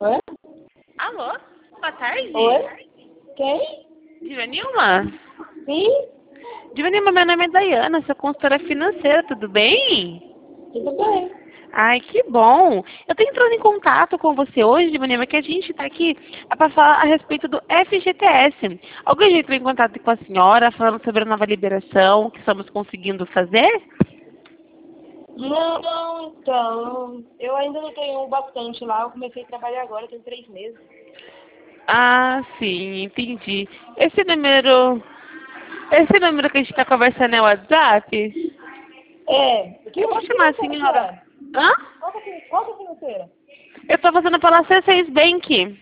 Oi? Alô? Boa tarde. Oi? Quem? Divanilma? Sim? Divanilma, meu nome é Dayana, sou consultora financeira, tudo bem? Tudo bem. Ai, que bom. Eu tô entrando em contato com você hoje, Divanilma, que a gente está aqui para falar a respeito do FGTS. Alguém já entrou em contato com a senhora, falando sobre a nova liberação que estamos conseguindo fazer? Não, então, eu ainda não tenho bastante lá, eu comecei a trabalhar agora, tem 3 meses. Ah, sim, entendi. Esse número que a gente está conversando é o WhatsApp? Que Eu vou chamar a financeira que senhora. é? Hã? Qual que é a financeira? Eu tô fazendo pela C6 Bank.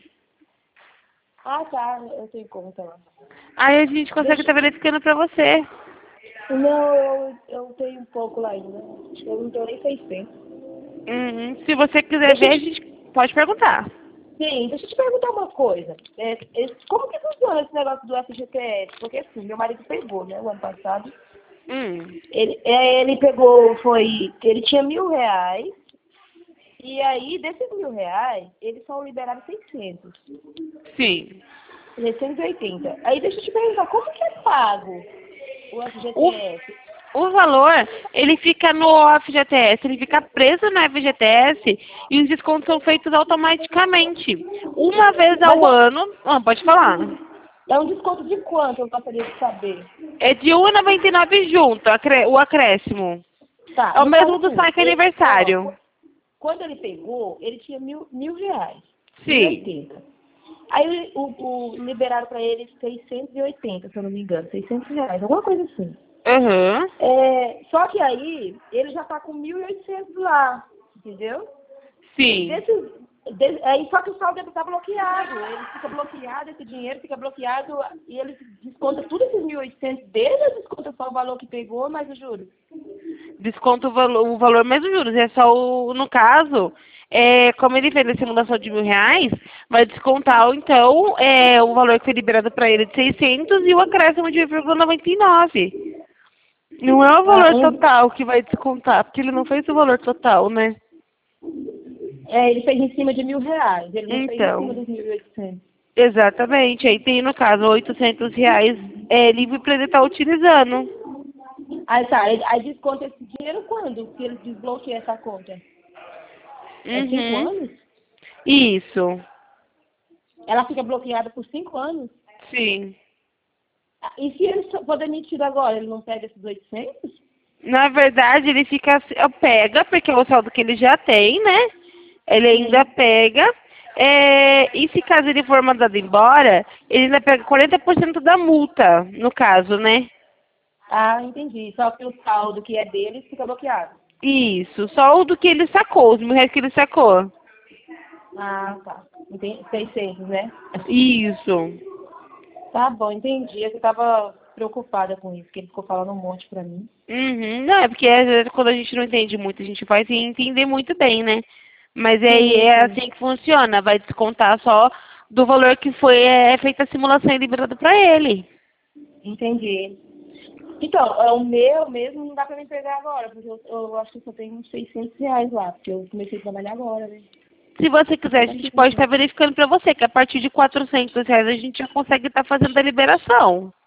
Ah, tá, eu tenho conta lá. Aí a gente consegue estar verificando pra você. Não, eu tenho um pouco lá ainda. Eu não tenho nem 600. Se você quiser Deixa ver, eu a te, gente pode perguntar. sim, deixa eu te perguntar uma coisa. Como que funciona esse negócio do FGTS? Porque assim, meu marido pegou, né, o ano passado. Hum, Ele pegou, ele tinha R$ 1.000, e aí, desses R$ 1.000, eles só liberaram 600, sim. 680. Aí, deixa eu te perguntar, como que é pago o O, FGTS? o valor, ele fica no FGTS, ele fica preso no FGTS e os descontos são feitos automaticamente. Uma vez Mas ao ano. Pode falar. é um desconto de quanto, eu gostaria de saber? É de R$ 1,99 junto, o acréscimo. Tá, É o no caso mesmo do assim, saque aniversário. quando ele pegou, ele tinha mil reais, mil e Sim. oitenta. Aí liberaram para ele 680, se eu não me engano, R$ 600, alguma coisa assim. Aham. Só que aí ele já tá com 1.800 lá, entendeu? Sim. Aí só que o saldo dele tá bloqueado. Ele fica bloqueado, esse dinheiro fica bloqueado e ele desconta tudo esses 1.800 dele, ou desconta só o valor que pegou, mais o juros? Desconta o valor menos juros. É só no caso, como ele fez a simulação de R$ 1.000, vai descontar então o valor que foi liberado para ele de 600 e o acréscimo de 1,99. Não é o Ah, valor total que vai descontar, porque ele não fez o valor total, né? ele fez em cima de R$ 1.000, ele não fez em cima Então, dos 1.800. exatamente. Aí tem, no caso, R$ 800 livre para ele estar utilizando. Aí tá, aí desconta esse dinheiro quando que ele desbloqueia essa conta? É 5 Uhum. anos? Isso. Ela fica bloqueada por 5 anos? Sim. E se ele for demitido agora, ele não pega esses 800? Na verdade, ele pega, porque é o saldo que ele já tem, né? Ele ainda Sim. pega. E se caso ele for mandado embora, ele ainda pega 40% da multa, no caso, né? Ah, entendi. Só que o saldo que é dele fica bloqueado. Isso, só o do que ele sacou, os R$ 1.000 que ele sacou. Ah, tá. Entendi. 600, né? Isso. Tá bom, entendi. Eu tava preocupada com isso, que ele ficou falando um monte pra mim. Uhum. Não, é porque às vezes quando a gente não entende muito, a gente faz sem entender muito bem, né? Mas aí Sim, é sim. assim que funciona, vai descontar só do valor que foi feita a simulação e liberado para ele. Entendi. Então, o meu mesmo não dá pra me pegar agora, porque eu acho que eu só tenho uns R$ 600 lá, porque eu comecei a trabalhar agora, né? Se você Tá quiser, a gente pode estar verificando para você que a partir de R$ 400 a gente já consegue estar fazendo a liberação.